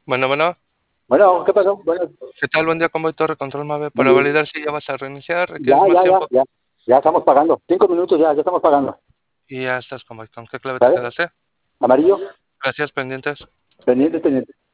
Bueno, bueno, Bueno, ¿qué pasó? Bueno, ¿qué tal? Buen día, ¿cómo voy? Torre Control Mave. muy Para bien. validar si ya vas a reiniciar, Ya, requieres más ya, ya, tiempo ya. Ya estamos pagando. 5 minutos ya estamos pagando. y ya estás como, ¿con qué clave te ¿Vale? quedaste? Amarillo, Gracias, pendientes. pendiente, pendiente.